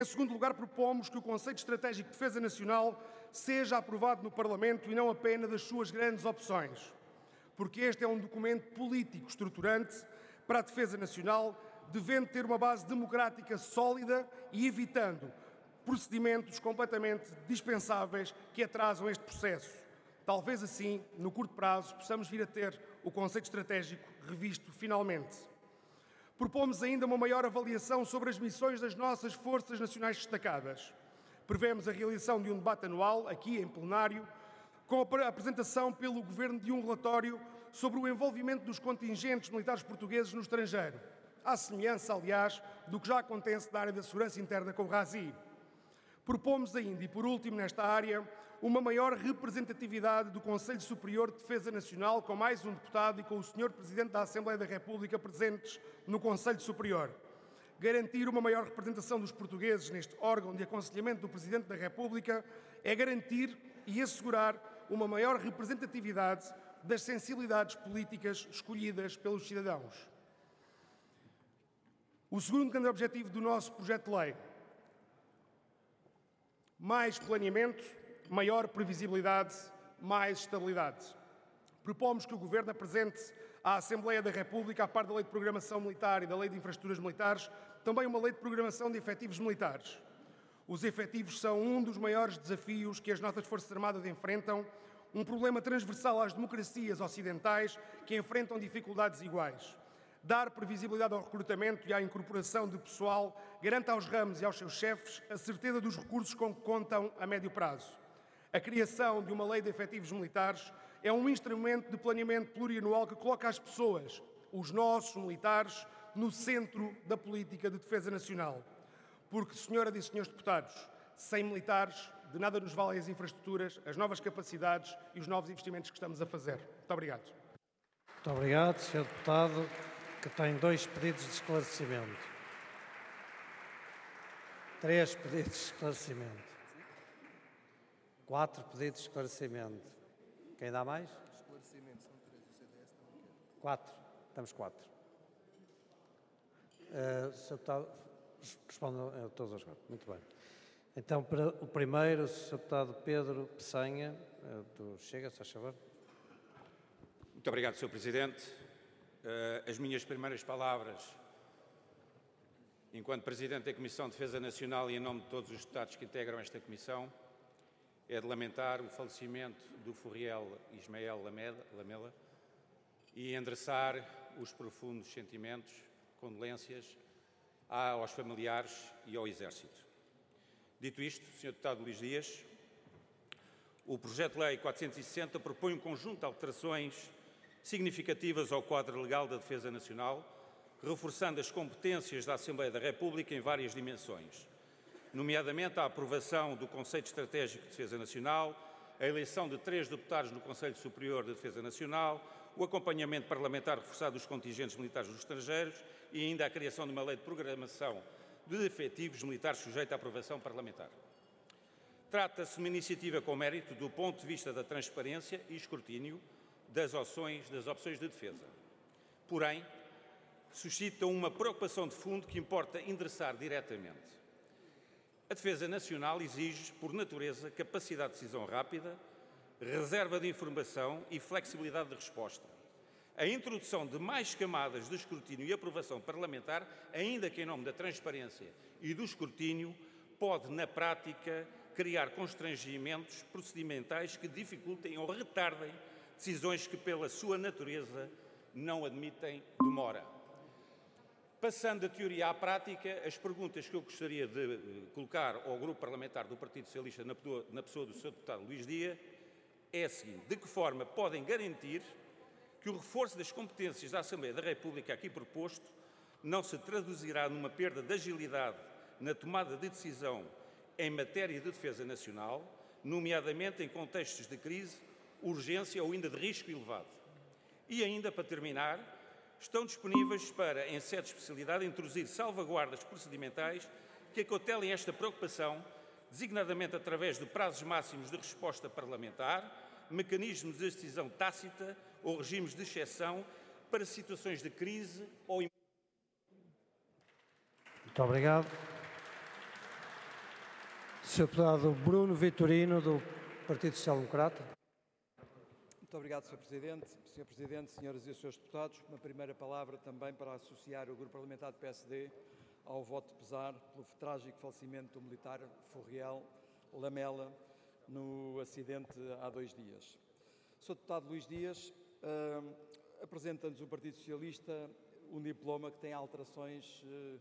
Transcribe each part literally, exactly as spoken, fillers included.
Em segundo lugar, propomos que o Conceito Estratégico de Defesa Nacional seja aprovado no Parlamento e não apenas das suas grandes opções, porque este é um documento político estruturante para a defesa nacional, devendo ter uma base democrática sólida e evitando procedimentos completamente dispensáveis que atrasam este processo. Talvez assim, no curto prazo, possamos vir a ter o Conceito Estratégico revisto finalmente. Propomos ainda uma maior avaliação sobre as missões das nossas Forças Nacionais destacadas. Prevemos a realização de um debate anual, aqui em plenário, com a apresentação pelo Governo de um relatório sobre o envolvimento dos contingentes militares portugueses no estrangeiro, à semelhança, aliás, do que já acontece na área da segurança interna com o RASI. Propomos ainda, e por último nesta área, uma maior representatividade do Conselho Superior de Defesa Nacional, com mais um deputado e com o senhor Presidente da Assembleia da República presentes no Conselho Superior. Garantir uma maior representação dos portugueses neste órgão de aconselhamento do Presidente da República é garantir e assegurar uma maior representatividade das sensibilidades políticas escolhidas pelos cidadãos. O segundo grande objetivo do nosso projeto de lei: mais planeamento, maior previsibilidade, mais estabilidade. Propomos que o Governo apresente à Assembleia da República, a par da Lei de Programação Militar e da Lei de Infraestruturas Militares, também uma Lei de Programação de Efetivos Militares. Os efetivos são um dos maiores desafios que as nossas Forças Armadas enfrentam, um problema transversal às democracias ocidentais que enfrentam dificuldades iguais. Dar previsibilidade ao recrutamento e à incorporação de pessoal garante aos ramos e aos seus chefes a certeza dos recursos com que contam a médio prazo. A criação de uma lei de efetivos militares é um instrumento de planeamento plurianual que coloca as pessoas, os nossos militares, no centro da política de defesa nacional. Porque, senhoras e senhores deputados, sem militares, de nada nos valem as infraestruturas, as novas capacidades e os novos investimentos que estamos a fazer. Muito obrigado. Muito obrigado, senhor Deputado, que tem dois pedidos de esclarecimento. Três pedidos de esclarecimento. Quatro pedidos de esclarecimento. Quem dá mais? Esclarecimento, são três. O C D S também quer. Quatro. Estamos quatro. Uh, senhor Deputado, responde a todos os quatro. Muito bem. Então, para o primeiro, o senhor Deputado Pedro Peçanha, uh, do Chega, se faz favor. Muito obrigado, senhor Presidente. Uh, as minhas primeiras palavras, enquanto Presidente da Comissão de Defesa Nacional e em nome de todos os deputados que integram esta Comissão, é de lamentar o falecimento do Furriel Ismael Lamela e endereçar os profundos sentimentos, condolências aos familiares e ao Exército. Dito isto, senhor Deputado Luís Dias, o Projeto de Lei quatrocentos e sessenta propõe um conjunto de alterações significativas ao quadro legal da Defesa Nacional, reforçando as competências da Assembleia da República em várias dimensões, nomeadamente a aprovação do Conceito Estratégico de Defesa Nacional, a eleição de três deputados no Conselho Superior de Defesa Nacional, o acompanhamento parlamentar reforçado dos contingentes militares dos estrangeiros e ainda a criação de uma lei de programação de efetivos militares sujeita à aprovação parlamentar. Trata-se de uma iniciativa com mérito do ponto de vista da transparência e escrutínio das opções, das opções de defesa. Porém, suscitam uma preocupação de fundo que importa endereçar diretamente. A defesa nacional exige, por natureza, capacidade de decisão rápida, reserva de informação e flexibilidade de resposta. A introdução de mais camadas de escrutínio e aprovação parlamentar, ainda que em nome da transparência e do escrutínio, pode, na prática, criar constrangimentos procedimentais que dificultem ou retardem decisões que, pela sua natureza, não admitem demora. Passando da teoria à prática, as perguntas que eu gostaria de colocar ao Grupo Parlamentar do Partido Socialista na pessoa do senhor Deputado Luís Dias é a seguinte: de que forma podem garantir que o reforço das competências da Assembleia da República aqui proposto não se traduzirá numa perda de agilidade na tomada de decisão em matéria de defesa nacional, nomeadamente em contextos de crise, urgência ou ainda de risco elevado? E ainda, para terminar, estão disponíveis para, em sede de especialidade, introduzir salvaguardas procedimentais que acautelem esta preocupação, designadamente através de prazos máximos de resposta parlamentar, mecanismos de decisão tácita ou regimes de exceção para situações de crise ou... Muito obrigado. senhor Deputado Bruno Vitorino, do Partido Social Democrata. Muito obrigado, senhor Presidente. senhor Presidente, senhoras e senhores deputados, uma primeira palavra também para associar o Grupo Parlamentar do P S D ao voto de pesar pelo trágico falecimento do militar Furriel Lamela no acidente há dois dias. senhor Deputado Luís Dias, uh, apresenta-nos o Partido Socialista um diploma que tem alterações uh,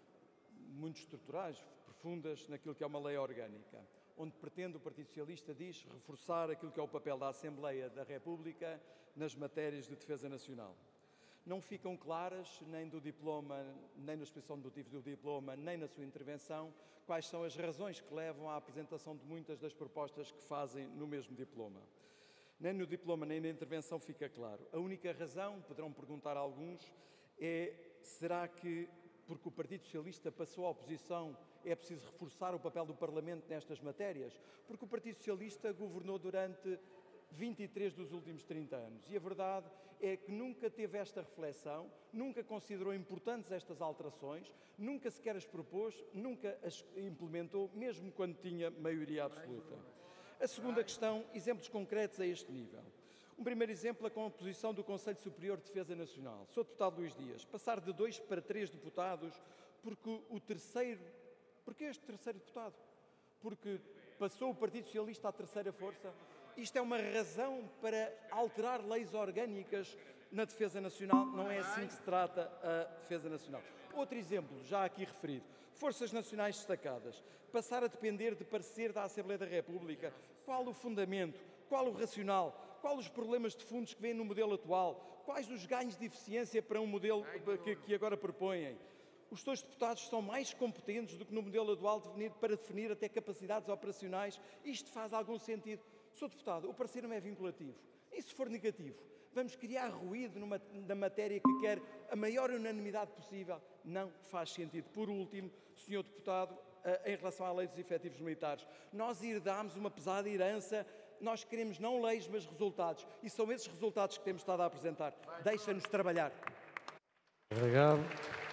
muito estruturais, profundas, naquilo que é uma lei orgânica, onde pretende o Partido Socialista, diz, reforçar aquilo que é o papel da Assembleia da República nas matérias de defesa nacional. Não ficam claras, nem do diploma, nem na exposição de motivos do diploma, nem na sua intervenção, quais são as razões que levam à apresentação de muitas das propostas que fazem no mesmo diploma. Nem no diploma, nem na intervenção fica claro. A única razão, poderão perguntar alguns, é, será que, porque o Partido Socialista passou à oposição, é preciso reforçar o papel do Parlamento nestas matérias? Porque o Partido Socialista governou durante vinte e três dos últimos trinta anos e a verdade é que nunca teve esta reflexão, nunca considerou importantes estas alterações, nunca sequer as propôs, nunca as implementou, mesmo quando tinha maioria absoluta. A segunda questão, exemplos concretos a este nível. Um primeiro exemplo, a composição do Conselho Superior de Defesa Nacional. senhor Deputado Luís Dias, passar de dois para três deputados porque o terceiro... Porquê este terceiro deputado? Porque passou o Partido Socialista à terceira força? Isto é uma razão para alterar leis orgânicas na defesa nacional? Não é assim que se trata a defesa nacional. Outro exemplo, já aqui referido, Forças Nacionais Destacadas. Passar a depender de parecer da Assembleia da República. Qual o fundamento? Qual o racional? Quais os problemas de fundos que vêm no modelo atual? Quais os ganhos de eficiência para um modelo que, que agora propõem? Os seus deputados são mais competentes do que no modelo atual para definir até capacidades operacionais. Isto faz algum sentido? senhor Deputado, o parecer não é vinculativo. E se for negativo? Vamos criar ruído numa, na matéria que quer a maior unanimidade possível? Não faz sentido. Por último, senhor Deputado, em relação à lei dos efetivos militares, nós herdámos uma pesada herança. Nós queremos não leis, mas resultados. E são esses resultados que temos estado a apresentar. Deixa-nos trabalhar. Obrigado.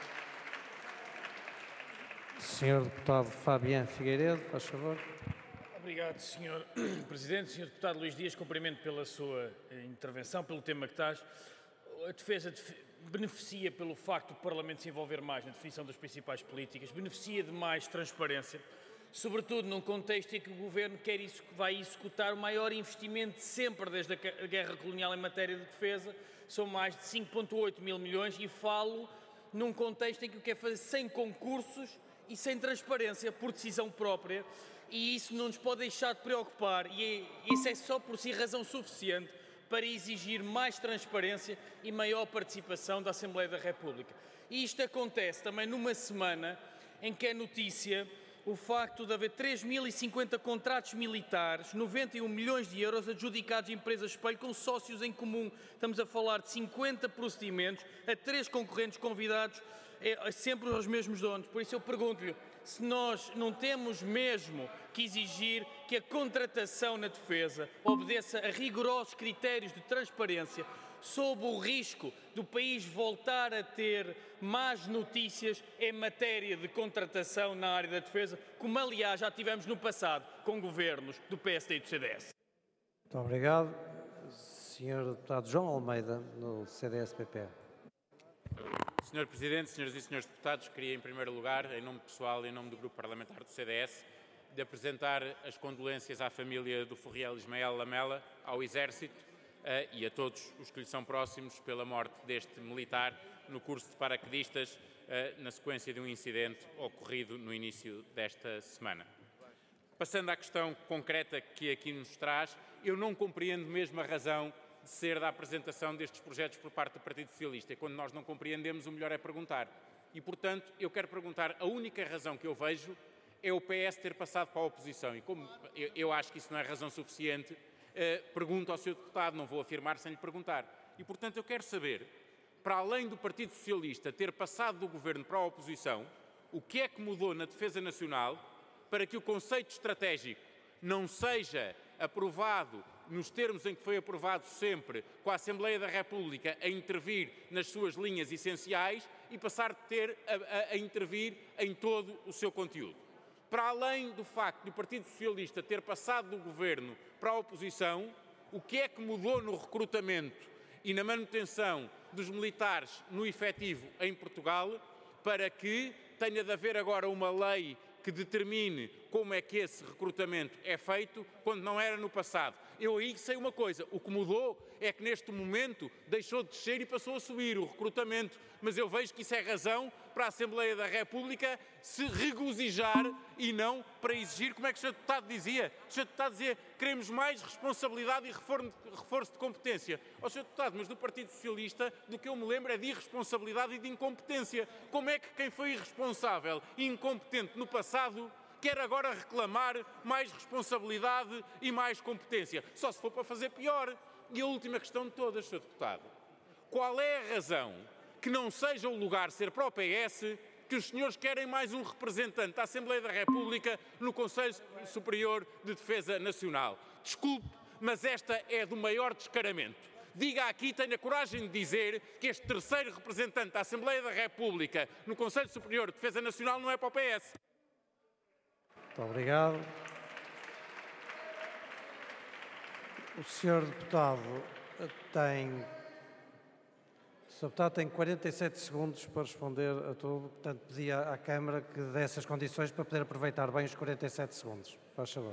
senhor Deputado Fabiano Figueiredo, faz favor. Obrigado, senhor Presidente. senhor Deputado Luís Dias, cumprimento pela sua intervenção, pelo tema que traz. A defesa beneficia pelo facto do Parlamento se envolver mais na definição das principais políticas, beneficia de mais transparência, sobretudo num contexto em que o Governo quer isso, vai executar o maior investimento sempre desde a guerra colonial em matéria de defesa, são mais de cinco vírgula oito mil milhões, e falo num contexto em que o quer fazer sem concursos e sem transparência, por decisão própria, e isso não nos pode deixar de preocupar, e isso é só por si razão suficiente para exigir mais transparência e maior participação da Assembleia da República. E isto acontece também numa semana em que é notícia o facto de haver três mil e cinquenta contratos militares, noventa e um milhões de euros adjudicados a empresas espelho com sócios em comum. Estamos a falar de cinquenta procedimentos a três concorrentes convidados, é, sempre os mesmos donos. Por isso eu pergunto-lhe se nós não temos mesmo que exigir que a contratação na defesa obedeça a rigorosos critérios de transparência, sob o risco do país voltar a ter más notícias em matéria de contratação na área da defesa, como aliás já tivemos no passado com governos do P S D e do C D S. Muito obrigado. senhor Deputado João Almeida, no C D S P P. senhor Presidente, senhoras e senhores deputados, queria em primeiro lugar, em nome pessoal e em nome do Grupo Parlamentar do C D S, de apresentar as condolências à família do Furriel Ismael Lamela, ao Exército uh, e a todos os que lhe são próximos pela morte deste militar no curso de paraquedistas uh, na sequência de um incidente ocorrido no início desta semana. Passando à questão concreta que aqui nos traz, eu não compreendo mesmo a razão de ser da apresentação destes projetos por parte do Partido Socialista. E quando nós não compreendemos, o melhor é perguntar. E, portanto, eu quero perguntar, a única razão que eu vejo é o P S ter passado para a oposição. E como eu, eu acho que isso não é razão suficiente, eh, pergunto ao senhor deputado, não vou afirmar sem lhe perguntar. E, portanto, eu quero saber, para além do Partido Socialista ter passado do governo para a oposição, o que é que mudou na defesa nacional para que o conceito estratégico não seja aprovado nos termos em que foi aprovado sempre, com a Assembleia da República a intervir nas suas linhas essenciais e passar de ter a, a, a intervir em todo o seu conteúdo. Para além do facto de o Partido Socialista ter passado do governo para a oposição, o que é que mudou no recrutamento e na manutenção dos militares no efetivo em Portugal para que tenha de haver agora uma lei que determine como é que esse recrutamento é feito, quando não era no passado? Eu aí sei uma coisa, o que mudou é que neste momento deixou de descer e passou a subir o recrutamento, mas eu vejo que isso é razão para a Assembleia da República se regozijar e não para exigir, como é que o senhor Deputado dizia? O senhor Deputado dizia, queremos mais responsabilidade e reforço de competência. Ó senhor Deputado, mas do Partido Socialista, do que eu me lembro é de irresponsabilidade e de incompetência. Como é que quem foi irresponsável e incompetente no passado quer agora reclamar mais responsabilidade e mais competência? Só se for para fazer pior. E a última questão de todas, senhor Deputado. Qual é a razão que não seja o lugar ser para o P S que os senhores querem mais um representante da Assembleia da República no Conselho Superior de Defesa Nacional? Desculpe, mas esta é do maior descaramento. Diga aqui, tenha coragem de dizer que este terceiro representante da Assembleia da República no Conselho Superior de Defesa Nacional não é para o P S. Muito obrigado. O senhor Deputado tem, o senhor Deputado tem quarenta e sete segundos para responder a tudo, portanto pedia à Câmara que desse as condições para poder aproveitar bem os quarenta e sete segundos. Faz favor.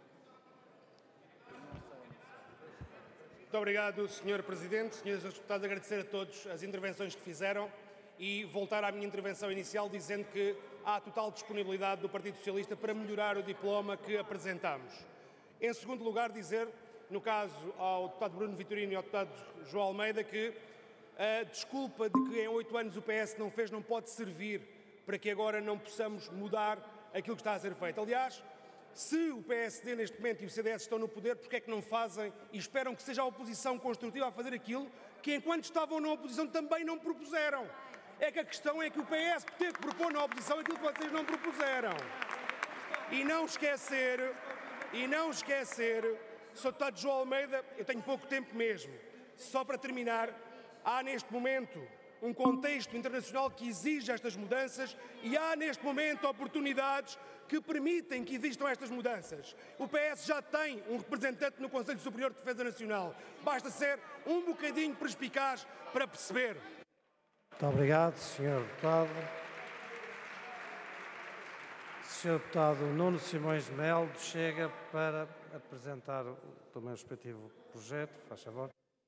Muito obrigado, senhor Presidente. Senhores Deputados, agradecer a todos as intervenções que fizeram e voltar à minha intervenção inicial dizendo que há total disponibilidade do Partido Socialista para melhorar o diploma que apresentamos. Em segundo lugar, dizer, no caso ao deputado Bruno Vitorino e ao deputado João Almeida, que a desculpa de que em oito anos o P S não fez não pode servir para que agora não possamos mudar aquilo que está a ser feito. Aliás, se o P S D neste momento e o C D S estão no poder, porque é que não fazem e esperam que seja a oposição construtiva a fazer aquilo que enquanto estavam na oposição também não propuseram? É que a questão é que o P S teve que propor na oposição aquilo que vocês não propuseram. E não esquecer, e não esquecer, senhor Deputado João Almeida, eu tenho pouco tempo mesmo, só para terminar, há neste momento um contexto internacional que exige estas mudanças e há neste momento oportunidades que permitem que existam estas mudanças. O P S já tem um representante no Conselho Superior de Defesa Nacional. Basta ser um bocadinho perspicaz para perceber. Muito obrigado, senhor Deputado. senhor Deputado Nuno Simões de Melo, chega para apresentar também o respectivo projeto. Faz favor.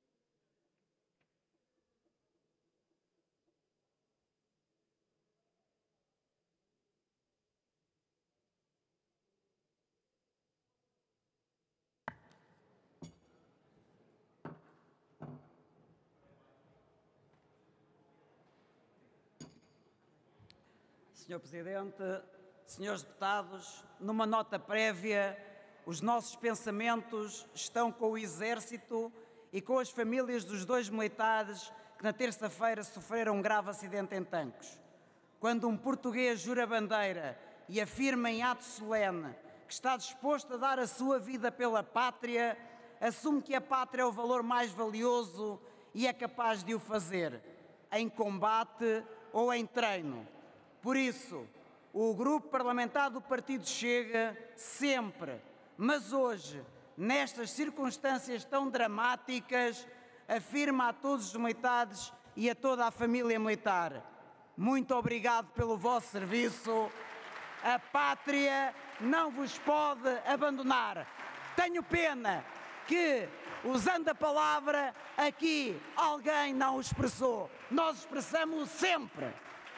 senhor Presidente, senhores deputados, numa nota prévia, os nossos pensamentos estão com o Exército e com as famílias dos dois militares que na terça-feira sofreram um grave acidente em Tancos. Quando um português jura bandeira e afirma em ato solene que está disposto a dar a sua vida pela pátria, assume que a pátria é o valor mais valioso e é capaz de o fazer, em combate ou em treino. Por isso, o Grupo Parlamentar do Partido Chega sempre, mas hoje, nestas circunstâncias tão dramáticas, afirma a todos os militares e a toda a família militar: muito obrigado pelo vosso serviço. A pátria não vos pode abandonar. Tenho pena que, usando a palavra, aqui alguém não o expressou. Nós expressamos-o sempre.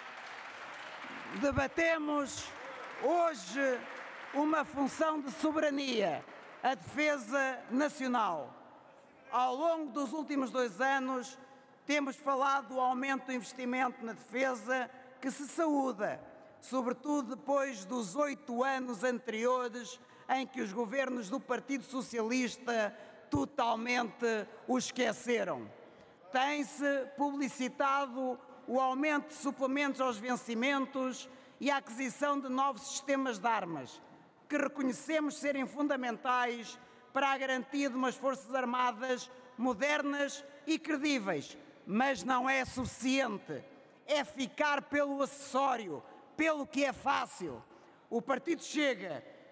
Debatemos hoje uma função de soberania, a defesa nacional. Ao longo dos últimos dois anos, temos falado do aumento do investimento na defesa, que se saúda, sobretudo depois dos oito anos anteriores em que os governos do Partido Socialista totalmente o esqueceram. Tem-se publicitado o aumento de suplementos aos vencimentos e a aquisição de novos sistemas de armas, que reconhecemos serem fundamentais para a garantia de umas Forças Armadas modernas e credíveis. Mas não é suficiente. É ficar pelo acessório, pelo que é fácil. o Partido Chega